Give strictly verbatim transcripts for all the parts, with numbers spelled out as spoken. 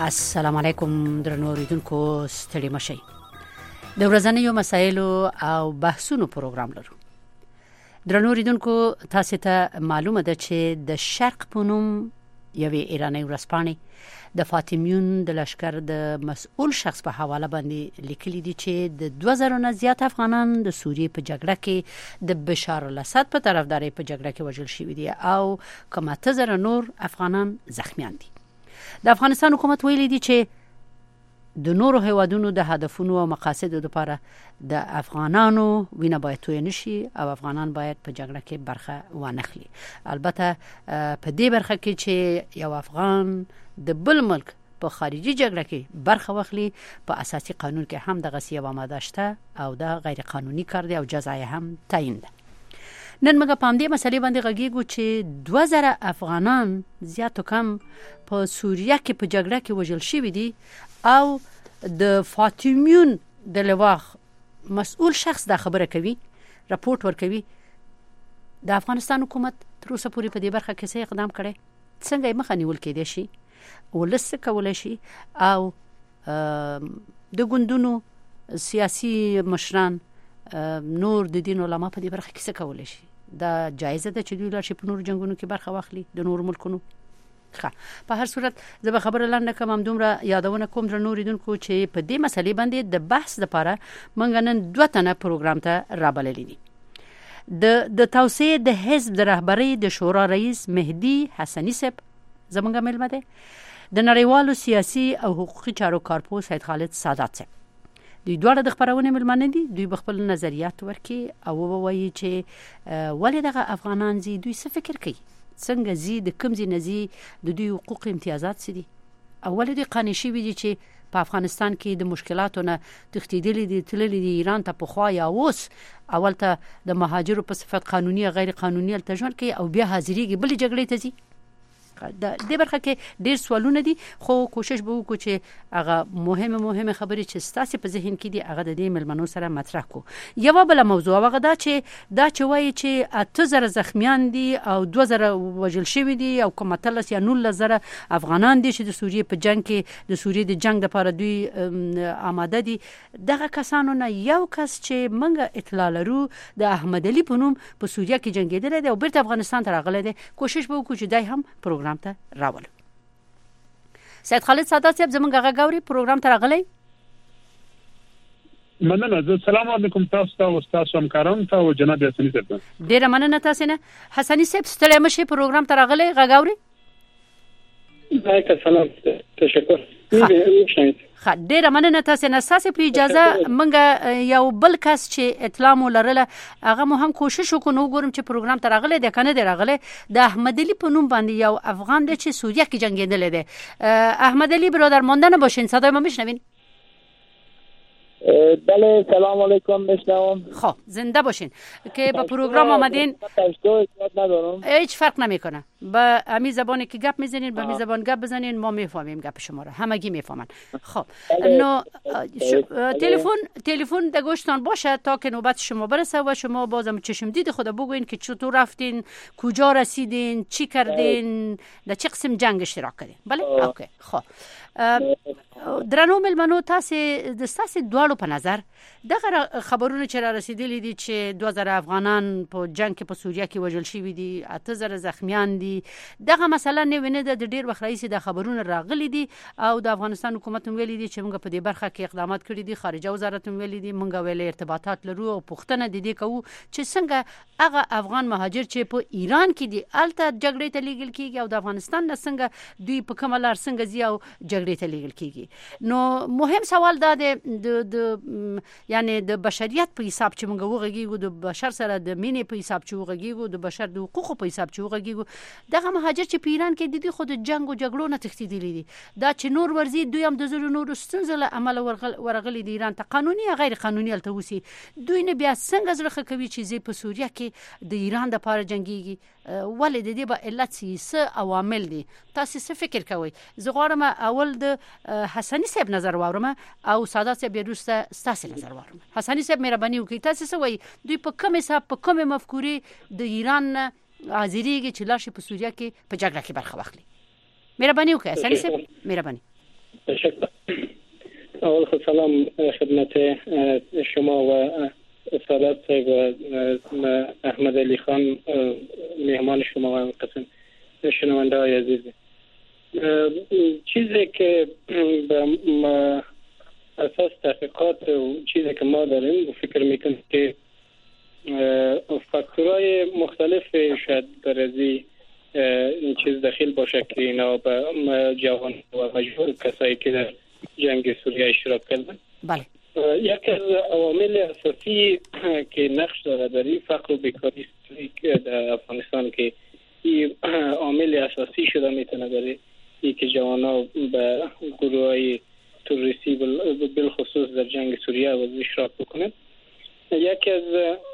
السلام علیکم درنو اوریدونکو، ستړي مشئ. د ورځنیو مسایلو او بحثونو پروګرام لرو. درنو اوریدونکو، تاسو ته معلومه ده چې د شرق په نوم یوې ایرانی ورځپاڼې د فاطمیون د لشکر د مسؤل شخص په حواله باندې لیکلي دي چې د دوه زره نه زیات افغانان د سوریې په جګړه کې د بشار الاسد په طرفداري په جګړه کې وژل شوي دي او کوم اته زره نور افغانان زخمیان دي. د افغانستان حکومت ویلي دي چې د نورو هیوادونو د هدفونو او مقاصدو لپاره د افغانانو وینه باید توی نشي او افغانان باید په جګړه کې برخه وانخلي. البته په دې برخه کې چې یو افغان د بل ملک په خارجي جګړه کې برخه واخلي، په اساسي قانون کې هم دغه یوه ماده شته او دا غیر قانوني کار دی او جزا یې هم تعیین ده. نن موږ په همدې مسلې باندې غږیږو چې دوه زره افغانان زیات او کم په سوریه کې په جګړه کې وژل شوي دي او د فاطمیون د لواء مسؤل شخص دا خبره کوي، راپورټ ورکوي. د افغانستان حکومت تر اوسه پورې په دې برخه کې څه اقدام کړی؟ څنګه یې مخه نیول کېدای شي؟ ولس څه کولی شي؟ او د ګوندونو سیاسي مشران نور د دین علما په دې برخه کې څه کولی شي؟ دا جایزه ده چې دوی لاړ شي په نورو جنګونو کې برخه واخلي د نورو ملکونو. ښه، په هر صورت زه به خبره لنډه کوم، همدومره یادونه کوم درنو اوریدونکو چې په دې مسلې باندې د بحث لپاره موږ نن دوه تنه پروګرام ته رابللي دي. د د توسعې د حزب د رهبرۍ د شورا رئیس مهدي حسني صاحب زموږ مېلمه دی، د نړیوالو سیاسي او حقوقي چارو کارپو سید خالد سادات صاحب. دوی دواړه د خبرونې مېلمانه دي. دوی به خپل نظریات ورکړي او ووایي چې ولې دغه افغانان زی دوی څه فکر کوي، څنګه زی د کوم ځای نه زی، د دوی حقوق امتیازات څه دي، او ولې دوی قانع شوي دي چې په افغانستان کې د مشکلاتو نه تښتېدلي دي، تللي دي ایران ته پخوا یا اوس اول ته د مهاجرو په صفت قانوني غیر قانوني هلته ژوند کوي او بیا حاضرېږي بلې جګړې ته ځي. د دې برخه کې ډېر سوالونه دي، خو کوشش به وکړو چې هغه مهمه مهمه خبرې چې ستاسو په ذهن کې دي هغه د دې مېلمنو سره مطرح کو. یوه بله موضوع هغه دا چې دا چې وایي چې اته زره زخمیان دي او دوه زره وژل شوي دي او کوم اتلس یا نولس زره افغانان دي چې د سوریې په جنګ کې د سوریې د جنګ لپاره دوی آماده دي. دغه کسانو نه یو کس چې موږ اطلاع لرو د احمد علي په نوم په سوریه کې جنګېدلی دی او بیرته افغانستان ته راغلی دی. کوشش به وکړو چې دی هم پروګرام ته راولو. سید خالد سادات صاحب زمونږ غږ اوري، پروګرام ته راغلی. مننه. السلام علیکم تاسو ته او تاسو همکارانو ته او جناب حسني صاحب. ډیره مننه تاسو نه. حسني صاحب ستړی مشي، پروګرام ته راغلی، غږ اوري. وعلیکم السلام، تشکر. ښه، ډیره مننه تاسو نه. تاسو په اجازه منګه یو بل کس چې اطلاع مو لرله هغه مو هم کوشش وکړو نو ګورم چې پروګرام ته راغلی دی کنه دی راغلی. د احمد علي په نوم باندې یو افغان دی چې سوریه کې جنگیدلی دی. احمد علي برادر مانده نباشین، صدای ما میشنوین؟ بله، سلام علیکم، میشنوم. خب زنده باشین که با پروگرام آمدین. هیچ فرق نمیکنه، با همین زبانی که گپ میزنین با همین زبان گپ بزنین، ما میفهمیم گپ شما رو، همگی میفهمن. خب نو تلفن تلفن در گوشتان باشه تا که نوبت شما برسه و شما بازم چشم دید خود بگوین که چطور رفتین، کجا رسیدین، چی کردین، در چه قسم جنگ اشتراک کردین. بله اوکی. خب درنو ملمنو، تاسو د تاسو دواړو په نظر دغه خبرونه چې را رسیدلي دي چې دوه زره افغانان په جنگ کې په سوریه کې وژل شوي دي، اته زره زخمیان دي، دغه مسله نه ویني د ډیر وخت رئیس د خبرونه راغلي دي او د افغانستان حکومت ویلي دي چې موږ په دې برخه کې اقدامات کړي دي. خارجه وزارت ویلي دي موږ ویلي ارتباطات لرو او پوښتنه د دې کوو چې څنګه هغه افغان مهاجر چې په ایران کې دي الته جګړې ته لیږل کیږي او د افغانستان نه څنګه دوی په کومه لار څنګه ځي او جګړې ته لیږل کیږي. نو مهم سوال دا دی د د یعنی د بشریت په حساب چې موږ وغږیږو، د بشر سره د مینې په حساب چې وغږیږو، د بشر د حقوقو په حساب چې وغږیږو، دغه مهاجر چې په ایران کې د دې خود جنگ او جګړو نه تښتېدلي دي، دا چې نور ورزي دوی هم د زړه نور ستونزې له امله ورغلي دي ایران ته، قانوني یا غیر قانوني هلته اوسي، دوی نه بیا څنګه زړه ښه کوي چې زه په سوریه کې د ایران د پاره جنګیږي؟ ولې د دې به علت څه عوامل دي؟ تاسو څه فکر کوئ؟ زه غواړم اول د حسني صاحب نظر واورم او سادات صاحب وروسته ستاسو نظر واورم. حسني صاحب مهرباني وکړئ، تاسو څه وایي؟ دوی په کوم حساب په کومه مفکورې د ایران حاضرېږي چې لاړ شي په سوریه کې په جګړه کې برخه واخلي؟ مهرباني وکړئ حسني صاحب، مهرباني. تشکر. اول خود سلام خدمت شما و سادات و احمد علی خان مهمان شما و قسم شنونده های عزیز. چیزی که به اساس تحقیقات و چیزی که ما داریم فکر میکنم که فاکتورهای مختلف شاید در ازی این چیز داخل باشه که اینا به جوان و مجبور کسایی که در جنگ سوریه اشتراک کردن. بله. یکی از عوامل اساسی که نقش داره در این فقر و بیکاری در افغانستان که این عامل اساسی شده میتونه داره ای که جوانا به گروه های تروریستی بالخصوص در جنگ سوریه و اشتراک بکنن. یکی از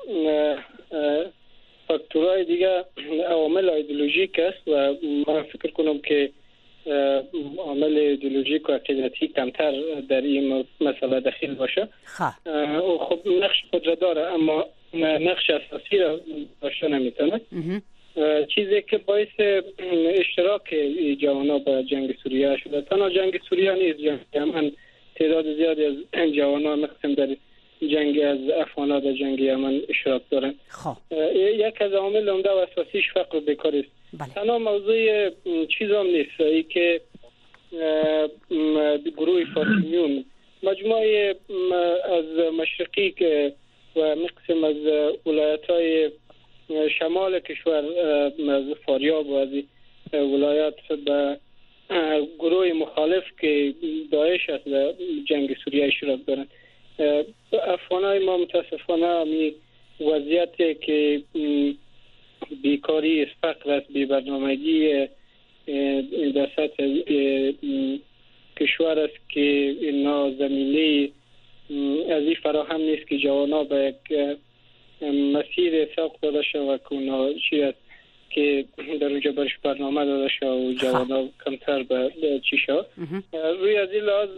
فاکتورهای دیگه عوامل ایدئولوژیک است و من فکر کنم که عامل ایدئولوژیک و عقیدتی کمتر در این مسئله داخل باشه. خب نقش خود را داره اما نقش اساسی را داشته نمیتونه. چیزی که باعث اشتراک جوانا به جنگ سوریه شده، تنها جنگ سوریه نیست، جنگ یمن تعداد زیادی از جوانا مقسم در جنگ از افغان‌ها در جنگ یمن اشتراک دارن. یک از عوامل عمده و اساسیش فقر و بیکاری است. تنها موضوع چیز هم نیست ای که گروه فاطمیون مجموعه از مشرقی که و مقسم از ولایت‌های شمال کشور از فاریاب و از ولایات به گروه مخالف که داعش است در جنگ سوریه اشتراک دارن. افغانای ما متاسفانه همی وضعیتی که بیکاری است، فقر است، بی برنامگی در سطح کشور است که اینا زمینه از این فراهم نیست که جوانا به یک مسیر ساق داده شود که اونا چی است که در اونجا برش برنامه داده شد و جوانا کمتر به چی شد. روی از این لحاظ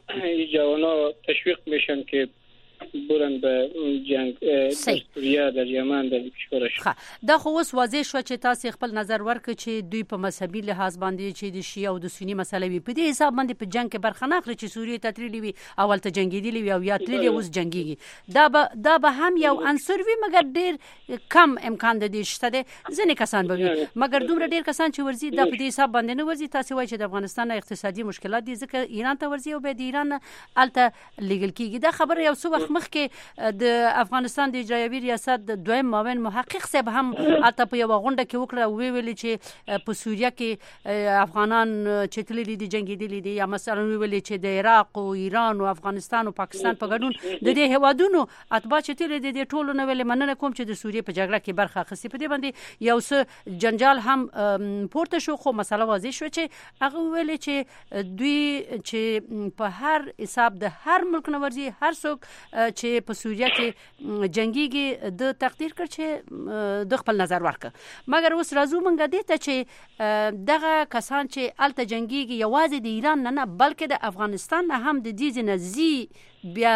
جوانا تشویق میشن که برن به جنگ سوریه در یمن در کشورش. دا خو اوس واضح شو چې تاسو خپل نظر ورکړئ چې دوی په مذهبي لحاظ باندې چې د شیعه او د سنی مسله وي په دې حساب باندې په جنگ کې برخه نه اخلي چې سوریه ته تللی وي اول ته جنگیدلی وي او یا تللی اوس جنگیږي. دا به دا به هم یو عنصر وي مګر ډیر کم امکان د دې شته ده. ځینې کسان به وي مګر دومره ډیر کسان چې ورزي دا په دې حساب باندې نه ورزي. تاسو وایي چې د افغانستان اقتصادي مشکلات دي ځکه ایران ته ورزي او به د ایران الته لیګل کیږي. دا خبره یو څه وخت مخکې د افغانستان د اجرایوي ریاست د دویم معاون محقق صاحب هم الته په یو غونډه کې وکړه وی ویل چې په سوریه کې افغانان چې تللي دي جنگیدلي دي یا مثلا وی ویل چې د عراق او ایران او افغانستان او پاکستان په ګډون د دې هوادونو اتباع چې تللي دي د ټولو نه ویل مننه کوم چې د سوریه په جګړه کې برخه اخیستي. په دې باندې یو څه جنجال هم پورته شو خو مسله واضح شو چې هغه ویل چې دوی چې په هر حساب د هر ملک نه ورزي هر څوک چې په سوریه کې جنگيږي د تقدیر کړ چې د خپل نظر ورکړه. مګر اوس راځو مونږ دې ته چې دغه کسان چې الته جنگيږي یوازې د ایران نه نه بلکې د افغانستان نه هم د دې نزي بیا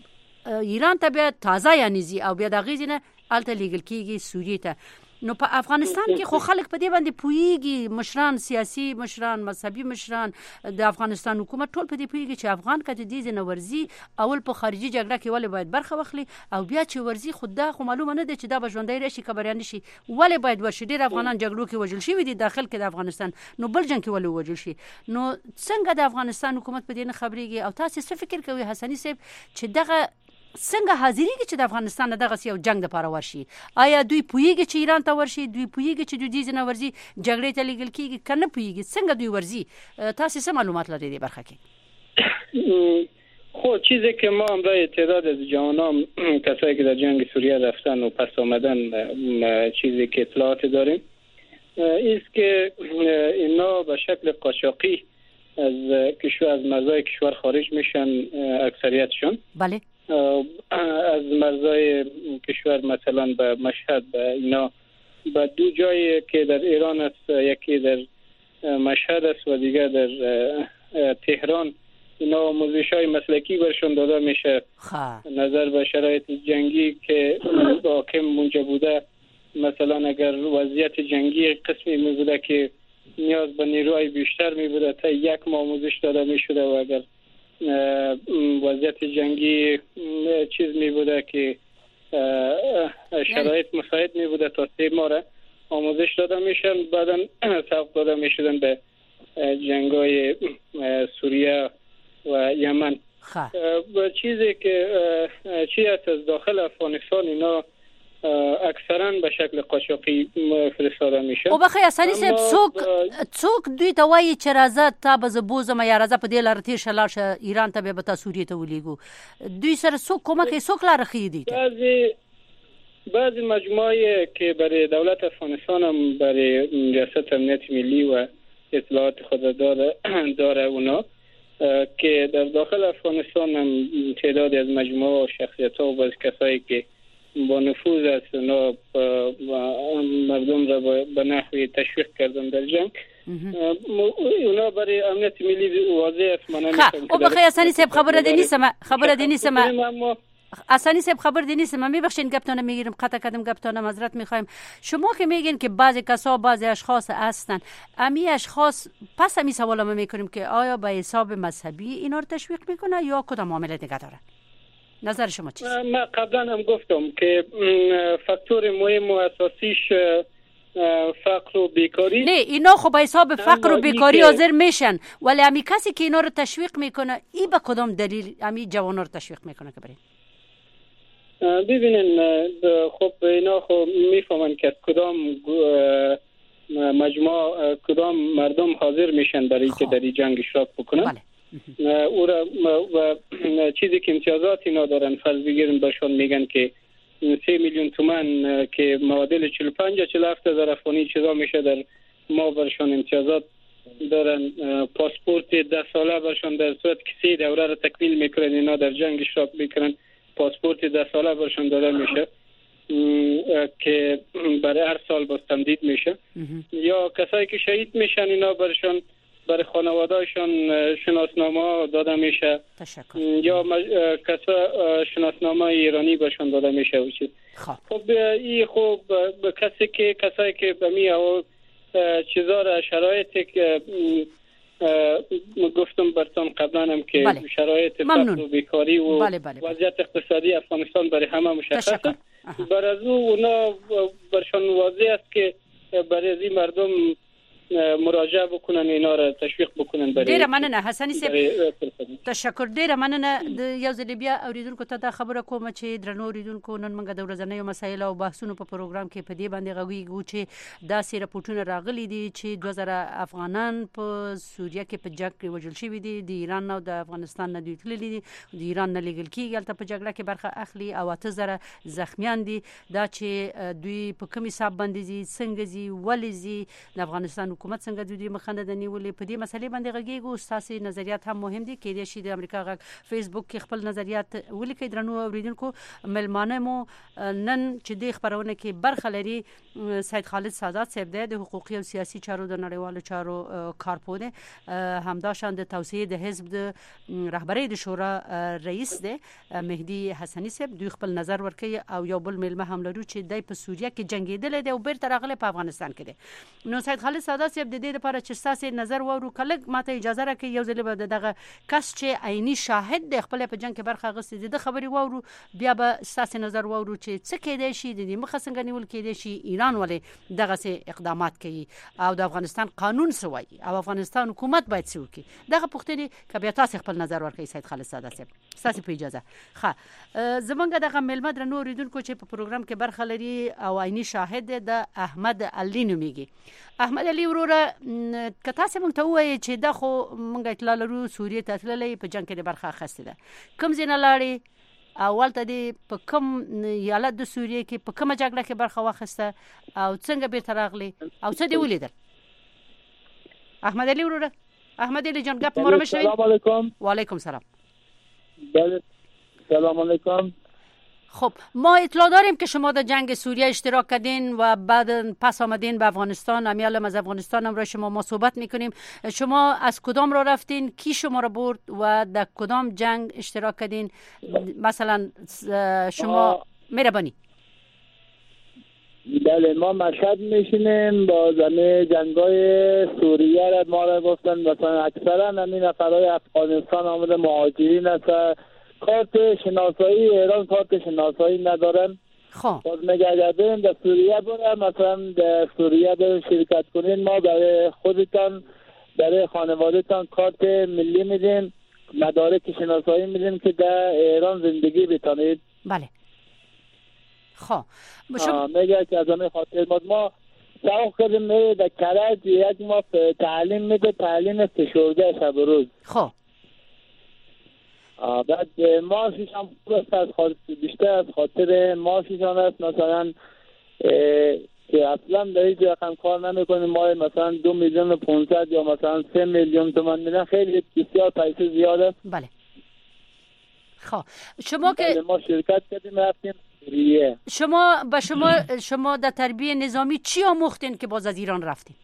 ایران ته بیا تازه یعنی زی او بیا د غیزنه الته لیګل کیږي سوریه ته. نو په افغانستان کې خو خلک په دې باندې پویږي، مشران سیاسي مشران مذهبي مشران د افغانستان حکومت ټول په دې پویږي چې افغان کته دې نه ورزي اول په خارجي جګړه کې ولې باید برخه واخلي او بیا چې ورزي خود دا خو معلومه نه ده چې دا بژوندۍ راشي کبریان شي ولې باید ورشي. ډیر افغانان جګړو کې وژل شي دي داخل کې د افغانستان نو بل جنگ کې ولې وژل شي. نو څنګه د افغانستان حکومت په دې نه خبريږي او تاسو څه فکر کوئ حسنی صاحب چې دغه څنګه حاضرېږي چې د افغانستان دغه یو جنگ لپاره ورشي؟ آیا دوی پوهیږي چې ایران ته ورشي؟ دوی پوهیږي چې دوی ځنه ورزي جګړې ته لیږل کیږي کنه پوهیږي؟ څنګه دوی ورزي؟ تاسو څه معلومات لرئ دې برخه کې؟ خب چیزی که ما هم برای تعداد از جوانان کسایی که در جنگ سوریه رفتن و پس آمدن چیزی که اطلاعات داریم است که اینا به شکل قاچاقی از کشور از مرزهای کشور خارج میشن اکثریتشون. بله. از مرزهای کشور مثلا به مشهد به اینا به دو جایی که در ایران است، یکی در مشهد است و دیگر در تهران، اینا آموزش های مسلکی برشون داده میشه نظر به شرایط جنگی که حاکم اونجا بوده. مثلا اگر وضعیت جنگی قسمی می بوده که نیاز به نیروهای بیشتر می بوده، تا یک ماه آموزش داده می شده و اگر وضعیت جنگی چیز می بوده که شرایط مساعد می بوده تا سه ماه را آموزش داده می شدن، بعدا سوق داده می شدن به جنگای سوریه و یمن. چیزی که چی است از داخل افغانستان اینا اکثرا به شکل قاچاقی فرستاده میشه. او بخی اسانی سب څوک څوک دوی ته وایي چې راځه تا به زه بوزم یا راځه په دې لاره تېر شه لاړ شه ایران ته بیا به تا سوریې ته ولیږو. دوی سره څوک کومک کوي، څوک لاره ښیي دوی ته؟ بعضی بعضی مجموعه که برای دولت افغانستان هم برای ریاست امنیت ملی و اطلاعات خود داره داره اونا که در داخل افغانستان هم تعدادی از مجموعه و شخصیت ها و بعض کسایی که با نفوذ است اونا مردم را به نحوی تشویق کردن در جنگ. اونا برای امنیت ملی واضح است. من نمی‌فهمم. او بخیر اسانی صاحب خبر ده نیستم خبر ده نیستم اسانی صاحب خبر ده نیستم. میبخشین گپتون میگیرم، قطع کردم گپتون، معذرت میخوایم. شما که میگین که بعضی کسا بعضی اشخاص هستن، امی اشخاص پس امی سوالم میکنیم که آیا به حساب مذهبی اینا رو تشویق میکنه یا کدام معاملات نگه داره؟ نظر شما چیست؟ من قبلا هم گفتم که فاکتور مهم و اساسیش فقر و بیکاری. نه اینا خب به حساب فقر و بیکاری حاضر میشن، ولی امی کسی که اینا رو تشویق میکنه ای به کدام دلیل امی جوانا رو تشویق میکنه که برین؟ ببینین خب اینا خب میفهمن که کدام مجموعه کدام مردم حاضر میشن برای که در این جنگ اشتراک بکنن. بله. او را و چیزی که امتیازات اینا دارن فرض بگیرن برشان میگن که سه میلیون تومان که معادل چهل و پنج تا چهل و هفت هزار افغانی چیزا میشه در ما برشان امتیازات دارن. پاسپورت ده ساله برشان در صورت که سه دوره را تکمیل میکنن اینا در جنگ اشتراک میکنن پاسپورت ده ساله برشان داده میشه که برای هر سال باز تمدید میشه. یا کسایی که شهید میشن اینا برشان برای خانواده‌شان شناسنامه داده میشه. تشکر. یا مج... کسا شناسنامه ایرانی بهشون داده میشه و چیز. خب این خب به کسی که کسایی که به می او چیزا را شرایطی که گفتم براتون قبلا هم که بله. شرایط فقر و بیکاری و بله بله بله. وضعیت اقتصادی افغانستان برای همه مشخصه. برای از اونا برشان واضح است که برای این مردم مراجعه بکنن اینا را تشویق بکنن. برای ډیره مننه حسنی صاحب، تشکر. ډیره مننه. د یو ځل بیا اوریدونکو ته دا خبره کوم چې درنو اوریدونکو نن موږ د ورځنیو مسایلو او بحثونو په پروګرام کې په دې باندې غوږیږو چې داسې راپورټونه راغلي دي چې دوه زره افغانان په سوریه کې په جګړه کې وژل شوي دي، د ایران او د افغانستان نه دوی تللي دي، د ایران نه لیږل کېږي هلته په جګړه کې برخه اخلي او اته زره زخمیان دي. دا چې دوی په کوم حساب باندې ځي، څنګه ځي، ولې ځي، د افغانستان حکومت څنګه د دې مخنه د نیولې په دې مسلې باندې غږیږو. ستاسو نظریات هم مهم دي، کېدای شي د امریکا غږ فیسبوک کې خپل نظریات ولیکئ. درنو اوریدونکو ملمانه مو نن چې د خبرونه کې برخه لري سید خالد سادات صاحب د حقوقي او سیاسي چارو د نړیوالو چارو کارپو دی، همداشان د توسعه د حزب د رهبری د شورا رئیس دی مهدی حسنی صاحب. دوی خپل نظر ورکوي او یو بل ملمه هم لرو چې د په سوریه کې جنگیدل دی او بیرته راغلی په افغانستان کې دی. نو سید خالد سادات صاحب د دې لپاره چې تاسو نظر وورو کله ماته اجازه راکړئ یو ځل به دغه کس چې عیني شاهد دی خپل په جنگ کې برخه اخیستې د خبري وورو، بیا به تاسو نظر وورو چې څه کېدای شي د دې مخه څنګه نیول کېدای شي، ایران ولې دغه سه اقدامات کوي او د افغانستان قانون څه وایي او افغانستان حکومت باید څه وکړي. دغه پوښتنې کبه تاسو خپل نظر ورکړئ سید خالد سادات صاحب. تاسو په اجازه ښه زمونږ دغه ملمه درنو اوریدونکو چې په پروګرام کې برخه لري او عیني شاهد د احمد علي نوميږي. احمد علي وروره که تاسو مونږ ته وایي چې دا خو مونږ اطلاع لرو سوریه ته تللی په جنگ کې د برخه اخیستې ده، کوم ځای نه لاړې اول ته دی په کوم ایالت د سوریه کې په کومه جګړه کې برخه واخیسته او څنګه بیرته راغلی او څه دی ولیدل؟ احمد علي وروره. احمد علي جان گپ مرمه شوی. سلام علیکم. و علیکم سلام. بله سلام علیکم. خب ما اطلاع داریم که شما در جنگ سوریه اشتراک کردین و بعد پس آمدین به افغانستان. امیال از افغانستان هم را شما ما صحبت میکنیم. شما از کدام را رفتین؟ کی شما را برد و در کدام جنگ اشتراک کردین؟ مثلا شما مهربانی. بله ما مشهد میشینیم با زمین جنگای سوریه را ما را گفتن مثلا اکثرا همین نفرهای افغانستان آمده مهاجرین هست. کارت شناسایی ایران کارت شناسایی ندارن. خب باز میگردیم در سوریه برن مثلا در سوریه برن شرکت کنین ما برای خودتان برای خانوادهتان کارت ملی میدیم مدارک شناسایی میدیم که در ایران زندگی بتانید. بله خب شما میگه که از همه خاطر ما ما سوق کردیم میره در کرج یک ما تعلیم میده تعلیم فشرده شب روز. خب بعد ماشیش هم از خاطر بیشتر از خاطر ماشیشان است مثلا که اصلا در هیچ رقم کار نمیکنیم ما مثلا دو میلیون و پونصد یا مثلا سه میلیون تومان میدن خیلی بسیار پیسه زیاد است. بله خب شما که ما شرکت کردیم رفتیم سوریه. شما با شما شما در تربیه نظامی چی آموختین که باز از ایران رفتین؟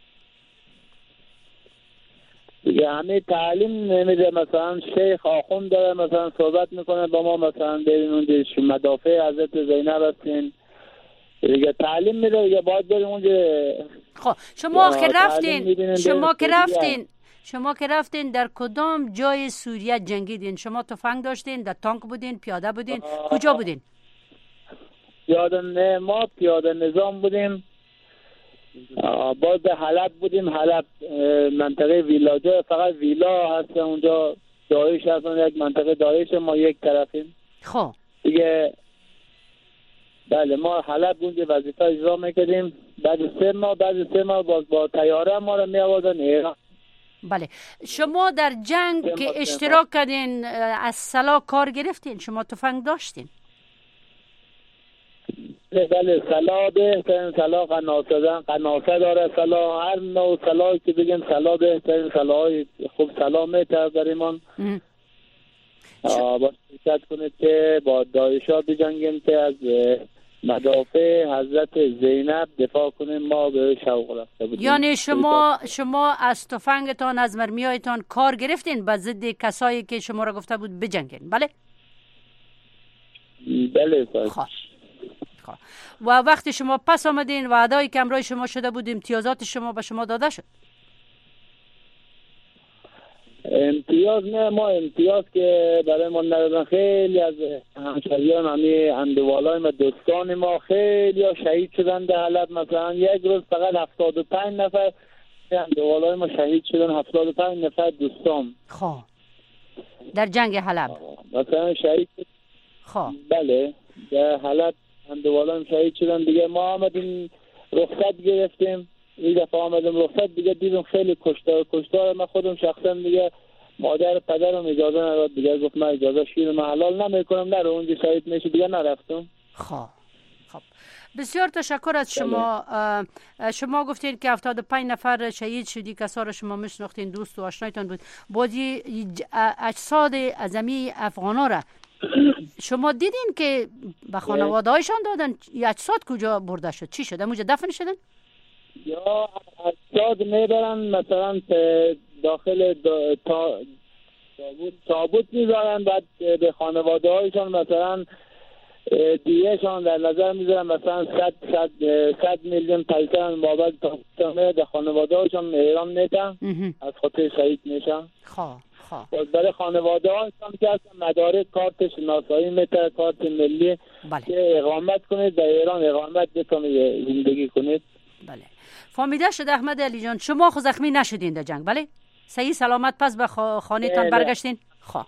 دیگه همه تعلیم نمیده مثلا شیخ آخوند داره مثلا صحبت میکنه با ما مثلا برین اونجا مدافع حضرت زینب هستین دیگه تعلیم میده دیگه باید بریم اونجا. خب شما که رفتین شما که رفتین شما که رفتین در کدام جای سوریه جنگیدین؟ شما تفنگ داشتین؟ در تانک بودین؟ پیاده بودین؟ کجا بودین؟ پیاده نه ما پیاده نظام بودیم. باز به حلب بودیم. حلب منطقه ویلاجه فقط ویلا هست اونجا داعش هستن یک منطقه داعش ما یک طرفیم. خب دیگه بله ما حلب اونجا وظیفه اجرا میکردیم. بعد سه ماه بعد سه ماه باز با طیاره ما رو می آوردن ایران. بله شما در جنگ که اشتراک کردین از سلاح کار گرفتین؟ شما تفنگ داشتین؟ بله سلاح بهترین سلاح قناصه دارن قناصه داره سلاح هر نوع سلاحی که بگیم سلاح بهترین سلاح خوب سلاح میتر داریمان با شرکت کنید که با داعشا بجنگیم که از مدافع حضرت زینب دفاع کنیم. ما به شوق رفته بودیم. یعنی شما شما از تفنگتان از مرمیایتان کار گرفتین به ضد کسایی که شما را گفته بود بجنگین؟ بله بله خب و وقتی شما پس آمدین وعده‌ای که همراه شما شده بود امتیازات شما به شما داده شد؟ امتیاز نه ما امتیاز که برای ما ندادن. خیلی از همشهریان همی اندوالای ما دوستان ما خیلی ها شهید شدن در حلب. مثلا یک روز فقط هفتاد و پنج نفر اندوالای ما شهید شدن. هفتاد و پنج نفر دوستان خب در جنگ حلب مثلا شهید خب بله در حلب اندوالای شهید شدن. دیگه ما آمدیم رخصت گرفتیم. این دفعه آمدیم رخصت دیگه دیدم خیلی کشتار کشتار من خودم شخصا دیگه مادر پدرم اجازه نداد. دیگه گفت من اجازه شیر من حلال نمیکنم نرو اونجا شهید میشه. دیگه نرفتم. خب خب بسیار تشکر از شما. شما گفتین که هفتاد و پنج نفر شهید شدی کسا را شما میشناختین دوست و آشنایتان بود. بازی اجساد اعظمی افغانا را شما دیدین که به خانواده هایشان دادن؟ اجساد کجا برده شد؟ چی شد؟ اونجا دفن شدن؟ یا اجساد میبرن مثلا داخل دا تا تابوت تابوت میذارن بعد به خانواده هایشان مثلا دیهشان در نظر میذارن مثلا صد صد صد میلیون پیسه بابت تابوت به خانواده هایشان ایران میدن از خاطر شهید میشن. خواه خواه برای خانواده هایشان که اصلا مدارک کارت شناسایی میتر کارت ملی بله. که اقامت کنید در ایران اقامت بتونید زندگی کنید. بله فهمیده شد احمد علی جان. شما خود زخمی نشدین در جنگ؟ بله صحیح سلامت پس به خانه تان برگشتین؟ خواه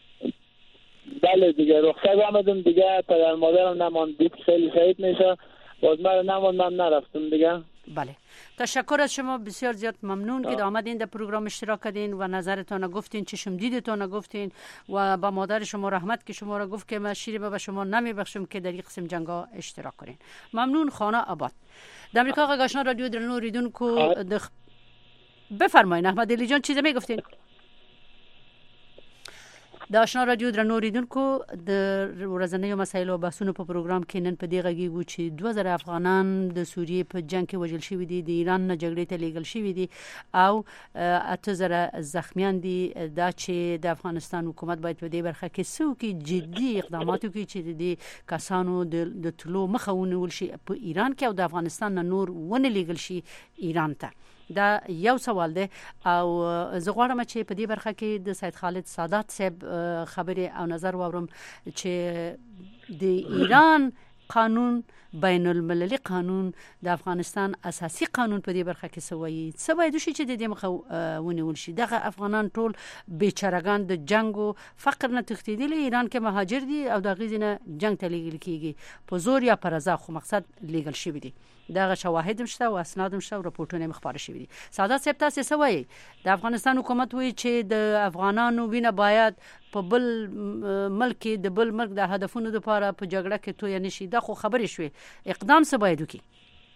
بله دیگه رخصت آمدم دیگه پدر مادرم نمان دید خیلی شهید میشه باز من نمان من نرفتم دیگه. بله تشکر از شما بسیار زیاد ممنون آه. که آمدین در پروگرام اشتراک کردین و نظرتان گفتین چشم دیدتان گفتین و با مادر شما رحمت که شما را گفت که من شیر به شما نمیبخشم که در این قسم جنگا اشتراک کنین. ممنون. خانه آباد در امریکا آقا رادیو درنو ریدون کو دخ... بفرمایید احمد علی جان چیزی میگفتین؟ د آشنا رادیو درنو اوریدونکو د ورځنیو مسایلو او بحثونو په پروګرام کې نن په دې غږیږو چې دوه زره افغانان د سوریې په جنگ کې وژل شوي دي، د ایران نه جګړې ته لیږل شوي دي او اته زره زخمیان دي. دا چې د افغانستان حکومت باید په دې برخه کې څه وکړي، جدي اقدامات وکړي چې د کسانو د تلو مخه ونیول شي په ایران کې او د افغانستان نه نور ونه لیږل شي ایران ته. دا یو سوال دی او زه غواړم چې په دې برخه کې د سید خالد سادات صاحب خبرې او نظر واورم چې د ایران قانون بین المللي قانون د افغانستان اساسي قانون په دې برخه کې څه وایي، څه باید وشي چې د دې مخه ونیول شي. دغه افغانان ټول بیچارهګان د جنگ او فقر نه تښتېدلي، ایران کې مهاجر دي او د غیزې نه جنگ ته لیږل کیږي په زور یا پر رضا، خو مقصد لیږل شوي دي. دغه شواهد مشته او اسناد مشته او راپورټونه مخبار شوي دي. سادات صاحب تاسو څه وایي؟ د افغانستان حکومت وایي چې د افغانانو وینه باید په بل ملک د بل ملک د هدفونو لپاره په جګړه کې توی نشي. دا خو خبرې شوي، اقدام څه باید وکړي؟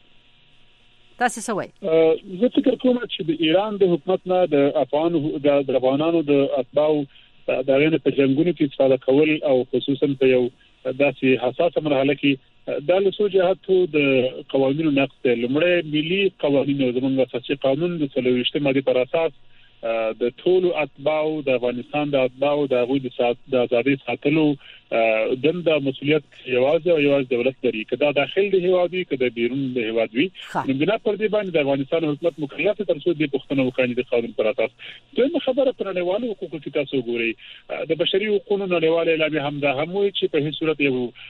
تاسو څه وایي؟ زه فکر کوم چې د ایران د حکومت نه د افغان د افغانانو د اتباعو د غیر په جنگونو کې استفاده کول او خصوصا په یو داسې حساسه مرحله کې دا له څو جهاتو د قوانینو نقض دی. لومړی ملي قوانینو زموږ اساسي قانون د څلوېښتمې ماده پر اساس د ټولو اتباعو د افغانستان د اتباعو د غوي د آزادۍ ساتلو دنده مسؤلیت یوازې او یوازې دولت لري، کدا داخل د هیواد وي کدا بیرون د هیواد وي. نو بنا پر دې باندې د افغانستان حکومت مکلف تر څو د پښتنو وکړي د قانون پر اساس. دغه خبره پر نړیوالو حقوقو کې تاسو ګورئ، د بشري حقوقو نړیوال اعلامیه هم دا هم وایي چې په هیڅ صورت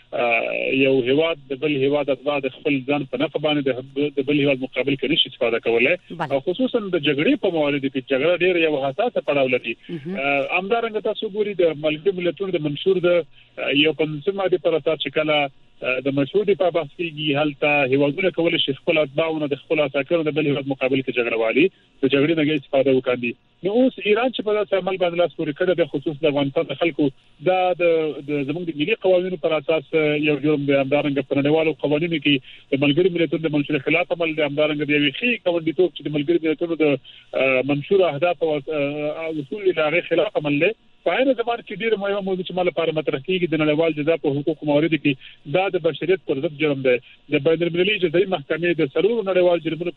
یو یو هیواد د بل هیواد اتباع د خپل ځان په نفع باندې د بل هیواد مقابل کې نشي استفاده کولای، او خصوصا د جګړې په موارد کې جګړه ډېر یو حساسه پړاو لري. امدارنګ تاسو ګورئ د ملګرو ملتونو د منشور د یو پنځمه ماده پر اساس چې کله د مشروع په بحث کې هلته هیوادونه کول شي خپل اتباعونه د خپل اساکرو د بل هیواد مقابل کې جګړه والي د جګړې نه استفاده وکړي. نو اوس ایران چې په داسې عمل باندې لاس پورې کړی د خصوص د افغانستان د خلکو دا د زموږ د ملي قوانینو پر اساس یو جرم دی. همدارنګه په نړیوالو قوانینو کې د ملګرو ملتونو د منشور خلاف عمل دی. همدارنګه د یوې خي قوانینو چې د ملګرو ملتونو د منشور اهداف او اصول لاره خلاف عمل دی. په هغه زمانه کې ډیره مهمه موضوع چې مال لپاره مطرح کیږي د نړیوال جزا په حقوقو موارد کې دا د بشریت پر ضد جرم دی. د بین المللي جزایي محکمې د سرور نړیوال جرمونو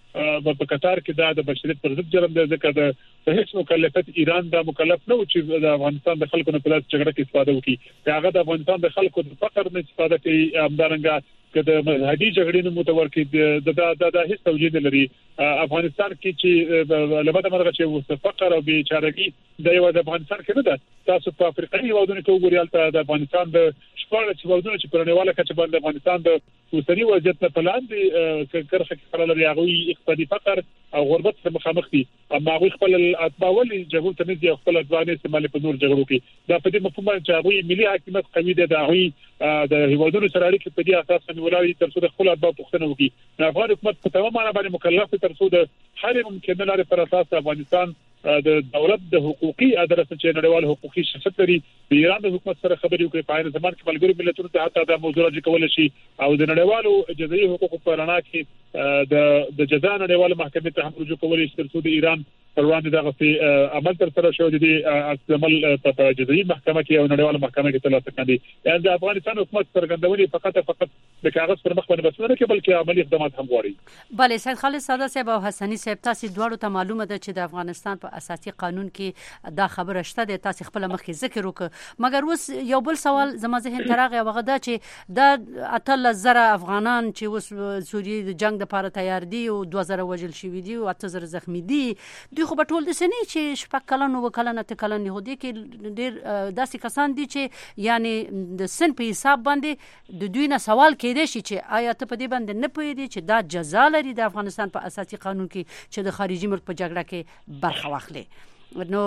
په په قطار کې دا د بشریت پر ضد جرم دی، ځکه د هیڅ مکلفیت ایران دا مکلف نه و چې د افغانستان د خلکو نه په لاس جګړه کې استفاده وکړي. هغه د افغانستان د خلکو د فقر نه استفاده کوي. همدارنګه که د مذهبي جګړې نه متورکي د د د هیڅ توجیه نه لري. افغانستان کې چې لبده مرغه چې فقر او بیچارهګي د یو د افغانستان کې نه ده. تاسو په افریقایي هیوادونو کې وګورئ د افغانستان د شپږ هیوادونو چې په نړیواله کچه باندې افغانستان د اوسنی وضعیت په لاندې کرخه کې خلل لري، هغه اقتصادي فقر او غربت سره مخامخ دي، اما هغه خپل اتباع ولې جګړو ته نه دي خپل اتباع نه استعمال په نور جګړو کې. دا په دې مفهوم چې هغه ملي حاکمیت قوي دی، دا هغه د هیوادونو سره اړیکې په دې اساس باندې ولري تر څو د خپل اتباع پوښتنه وکړي. افغان حکومت په تمام معنا باندې مکلف تر څو د هر ممکنه لارې پر اساس افغانستان د دولت د حقوقي ادرس چې نړیوال حقوقي شفافیت لري د ایران د حکومت سره خبرې وکړي. په هغه زمان کې ملګرو ملتونو ته حتی د موضوع راځي کول شي او د نړیوالو جزایي حقوقو په رڼا کې د د جزا نړیوال محکمې ته هم رجوع کول شي تر څو د ایران پر وړاندې دغه عمل تر سره شو دي عمل په جزایي محکمه کې او نړیوال محکمه کې تلاسه کړي. یعنی د افغانستان حکومت څرګندونې فقط فقط د کاغذ پر مخ باندې بس نه کې بلکې عملی اقدامات هم غواړي. بله سید خالد سادات صاحب او حسنی صاحب تاسو دواړو ته معلومه ده چې د افغانستان په اساسي قانون کې دا خبره شته ده، تاسو خپل مخکې ذکر وکړ. مګر اوس یو بل سوال زما ذهن ته راغی، هغه دا چې دا اتل زره افغانان چې اوس سوریې د جنگ لپاره تیار دي او دوه زره وژل شوي دي او اته زره زخمی دي، دوی خو به ټول د سنې چې شپږ کلن او کلن اته کلن یو دي کې ډېر داسې کسان دي چې یعنی د سن په حساب باندې د دوی نه سوال کېدای شي چې آیا ته په دې باندې نه پوهېدې چې دا جزا لري د افغانستان په اساسي قانون کې چې د خارجي ملک په جګړه کې برخه واخلي. نو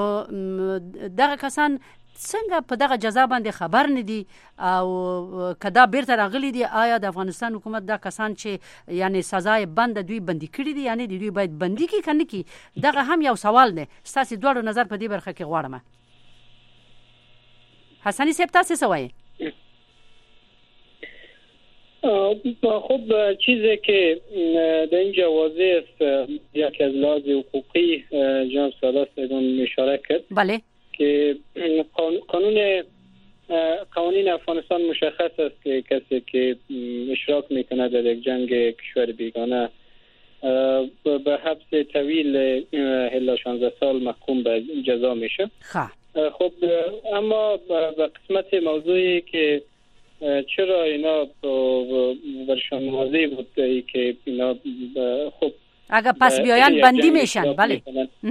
دغه کسان څنګه په دغه جزا باندې خبر نه دي او کدا بیرته راغلي دي؟ آیا د افغانستان حکومت دا کسان چې یعنی سزا بند دوی بندي کړي دي، یعنی دوی باید بندي کی کنه کی؟ دغه هم یو سوال نه. تاسو دواړو نظر په دې برخه کې غواړم. حسنی صاحب تاسو څه وایي؟ خب چیزی که در اینجا واضح است، یکی از لحاظ حقوقی جناب سادات صاحب اشاره کرد، بله، که قانون قوانین افغانستان مشخص است که کسی که اشتراک میکنه در یک جنگ کشور بیگانه به حبس طویل الی شانزده سال محکوم به جزا میشه. خب اما به قسمت موضوعی که چرا اینا برشان واضح بود که اینا خب اگر پس بیاین بندی میشن، بله،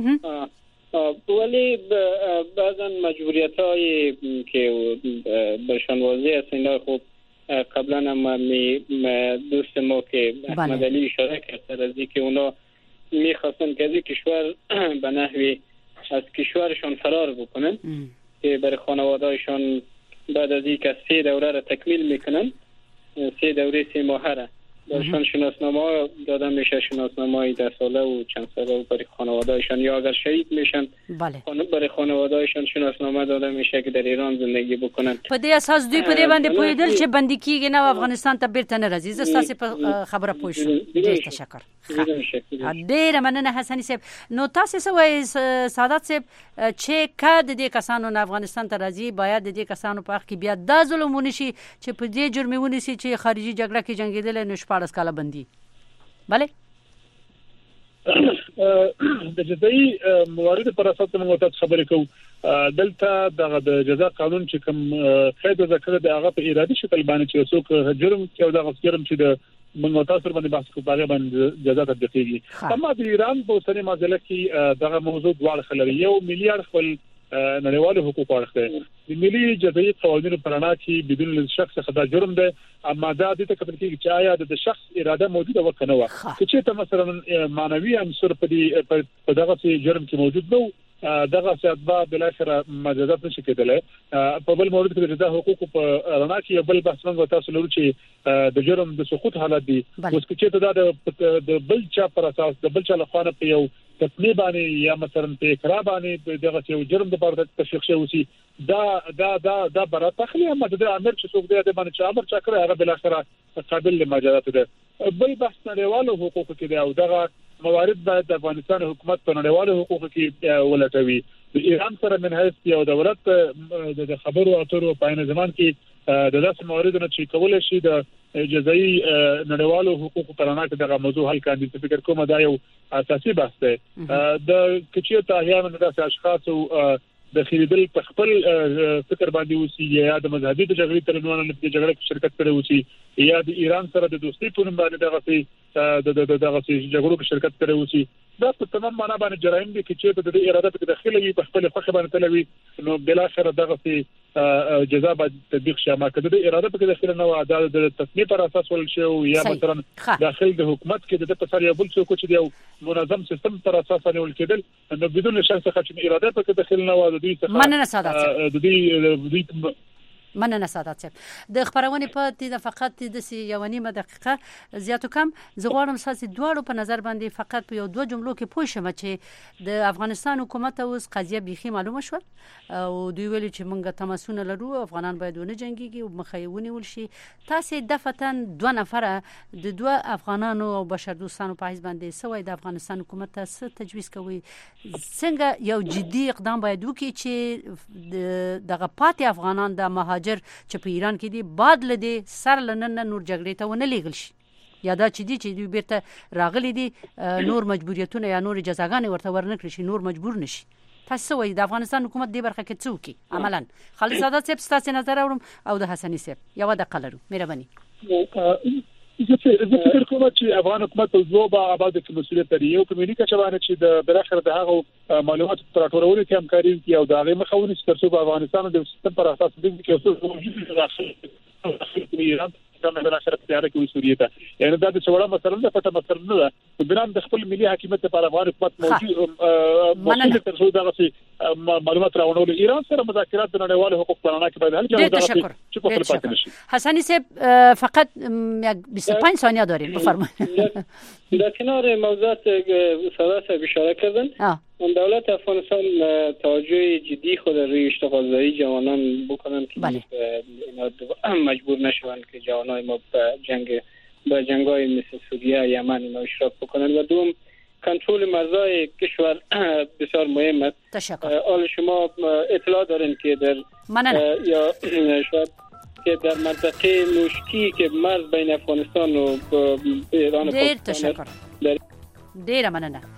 ولی بعضا مجبوریت هایی که برشان واضح است اینا خب قبلا هم دوست ما که احمد علی اشاره کرد از اینکه اونا میخواستن که از این کشور به نحوی از کشورشان فرار بکنن که برای خانوادهایشان بعد از اینکه سه دوره را تکمیل میکنن، سه دوره سه ماهه را برشان شناسنامه داده میشه، شناسنامه ده ساله و چند ساله و برای خانوادهایشان، یا اگر شهید میشن بله. برای خانوادهایشان شناسنامه داده میشه که در ایران زندگی بکنن. په دې اساس دوی په دې باندې پوهیدل چې بندي کیږي نه افغانستان ته بیرته نه راځي. زه تاسو په خبره پوه شوم. ډیر تشکر. ډیر مننه حسنی صاحب. نو تاسو څه وایي سعادت صاحب چې کله د دې کسانو نه افغانستان ته راځي باید د دې کسانو په حق کې بیا د ظلمونه شي چې په دې جرمونه شي چې خارجي جګړه کې جنگیدل نه شپارس کاله بندي. بله د جزایي موارد پر اساس موږ ته خبرې کوو. دلته د جزا قانون چې کوم قید ذکر د هغه په ارادي شکل باندې چې څوک جرم کوي دا جرم چې د موږ تاسو باندې بحث کوو هغه باندې جزا تطبیقيږي. اما د ایران په اوسنۍ معاملې کې دغه موضوع دواړه خلل یو میلیارډ خپل نړیوال حقوق ورکړي. د ملي جزایي قوانینو په رڼا کې بدون شخص خطا جرم ده، اما دا د تکتل کې چې آیا د شخص اراده موجوده وکنه و چې ته مثلا مانوي عنصر په دې په دغه جرم کې موجود نو دغه سبب بل اخر مجازات نشي کېدلی. په بل مورد کې د جزا حقوق په رڼا کې بل بحث موږ تاسو لرو چې د جرم د سقوط حالت دي اوس کې ته دا د بل چا پر اساس د بل چا لخوا په یو تطبیق باندې یا مثلا په اقرار باندې دغه یو جرم د پاره تشخیص شوی دا دا دا دا برا تخلی اما د امر چې څوک دی د باندې چې امر چا کړی هغه بل اخر قابل لمجازات ده. بل بحث نړیوالو حقوقو کې دی او دغه موارد باید د افغانستان حکومت په نړیوالو حقوقو کې ولټوي. د ایران سره من حیث یو دولت د خبرو اترو په عین زمان کې د داسې مواردو نه چې کول شي د جزایي نړیوالو حقوقو په اړه دغه موضوع حل کاندي. فکر کوم دا یو اساسي بحث دی. د کچې ته احیانا د اشخاص او د خریدل په خپل فکر باندې وسی یا د مذهبي د جګړې ترنوانه د جګړې کې شرکت کړي وسی یا د ایران سره د دوستۍ په نوم باندې دغه د دغه جګړو کې شرکت کړي وسی دا په تمام معنا باندې جرایم دي چې په د اراده په داخله وي په خپل خوخه باندې تلوي نو بل اخر دغه جزا باید تطبیق شي. ما کده د اراده په داخله نو عدالت د تصمیم پر اساس ول شي یا مثلا داخل د حکومت کې د په سر یو بل څه کوچ دی منظم سیستم پر اساس باندې ول کېدل نو بدون شخص څخه اراده په داخله نو د دوی څخه مننه سعادت د دوی مننه سعادت صاحب. د خبرونه په دې فقط د یوانیمه دقیقه زیاتو کم زغوارم ساسي دواړو په نظر باندې فقط په یو دوه جملو کې پوه شم چې د افغانستان حکومت اوس قضیه بيخي معلومه شو او دوی ویل چې موږ تماسونه لرو افغانان باید ونه جنگيږي او مخایونه ولشي. تاسو دفتن دوه نفر د دوه افغانانو او بشردوستانو په حساب باندې سوي د افغانستان حکومت ته څه تجویز کوي؟ څنګه یو جدي اقدام باید وکړي چې دغه پاتې افغانان د مهاجر چې په ایران کې دي بعد لدی سر لنن نور جګړې ته ونه لیږل شي یا دا چې دي چې دوی بیرته راغلي دي نور مجبوریتونه یا نور جزاګانې ورته ورنکړي شي نور مجبور نشي. تاسو وایي د افغانستان حکومت دې برخه کې څه وکړي عملاً؟ خالد سعادت صاحب ستاسو نظر اورم او د حسنی صاحب یو د قلرو مهرباني. زه فکر کوم چې افغان حکومت او زوبا آباد کې مسؤلیت لري یو کمیونیکا چبانه چې د بلاخره د هغه معلومات پر ټولولو کې همکاري کوي او د هغه مخاوني سترسو په افغانستان د سیستم پر اساس د کې اوسه موجود راځي ایران څنګه بلاخره تیار کوي سوریه ته یعنی دا د څوړه مثلا د پټه مثلا نه ده بنام د خپل ملي حاکمیت لپاره افغان حکومت موجود موجود ترسو دغه معلومات راوړل. ایران سره مذاکرات د نړیوالو حقوق په اړه کې باید حل کړي چې په خپل پاتې نشي. حسنی صاحب فقط بیست و پنج ثانیه داریم بفرمایید. در کنار موضوعات سعادت اشاره کردن دولت افغانستان توجه جدی خود روی اشتغالزایی جوانان بکنن که اینا مجبور نشوند که جوانای ما به جنگ به جنگای مثل سوریه یمن اینا اشتراک بکنن و دوم کنترل مرزهای کشور بسیار مهم است. تشکر. حال شما اطلاع دارین که در یا شاید که در منطقه نوشکی که مرز بین افغانستان و ایران دیر تشکر. دیر مننه.